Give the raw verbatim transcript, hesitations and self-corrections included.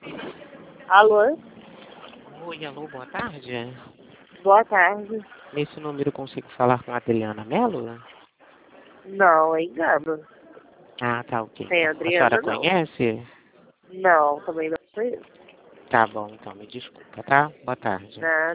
Alô? Oi, alô, boa tarde. Boa tarde. Nesse número eu consigo falar com a Adriana Mello? Não, é engano. Ah, tá, ok. Tem Então, a senhora Adriana, não. conhece? Não, também não conheço. Tá bom, então, me desculpa, tá? Boa tarde. Nada.